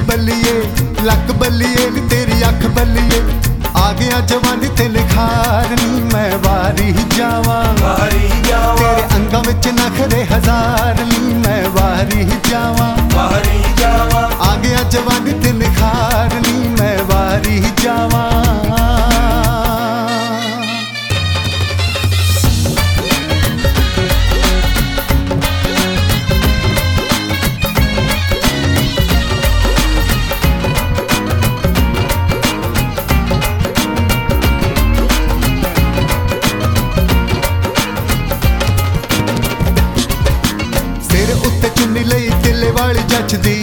बल्लिए luck बल्लिए नी तेरी अख बल्लिए आ गया जवानी ते निखार नी मैं वारी जावा तेरे अंगां विच नखरे हजार नी मैं वारी जावा आ गया जवानी ते निखार नी मैं वारी जावा। चुन्नी लई तिले वाली जचदी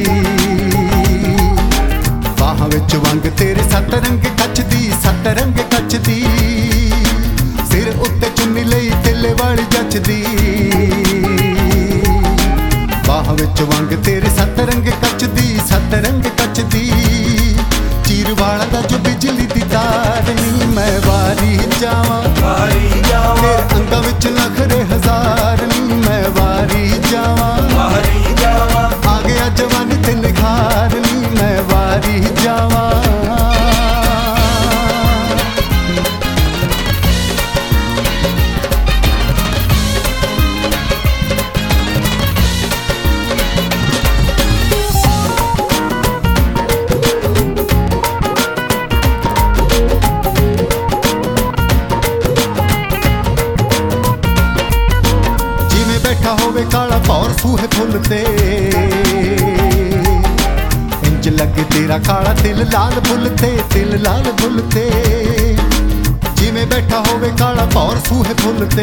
बाहां विच वंग तेरे सत रंग कचदी सिर उत्ते चुन्नी लई तिले वाली जचदी बाहां विच वंग तेरे सत रंग कचदी चीर वाला दा जो बिजली दी तार नी मैं वारी जावा तेरे अंगां विच नखरे हजार नी मैं वारी जावा आ गया जवानी ते निखार नी मैं वारी जावा। जिवें बैठा होवे काला भौर सूहे फुल ते इंज लगे तेरा काला तिल लाल फुल ते जिवें बैठा होवे काला भौर सूहे फुल ते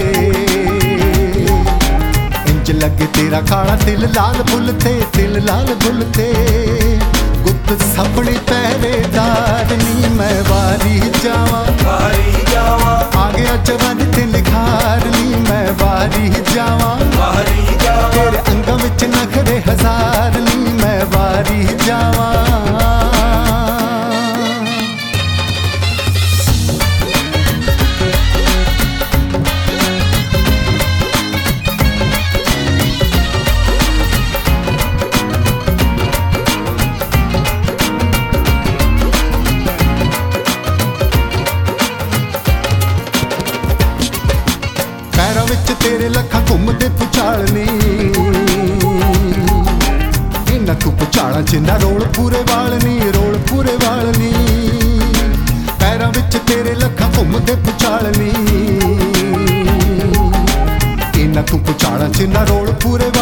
इंज लगे तेरा काला तिल लाल फुल ते गुप्त सपने पहरेदार नी मैं वारी जावा आ गया जवानी ते निखार नी मैं वारी जावा तेरे अंगां विच नखरे हजार नी मैं वारी जावा। पैरां विच तेरे लखां घुमदे भुचाल नी इन्हां तू भुचालां च ना रोल पूरे वाल नी पैरां विच तेरे लखां घुमदे भुचाल नी इन्हां तू भुचालां च ना रोल पूरे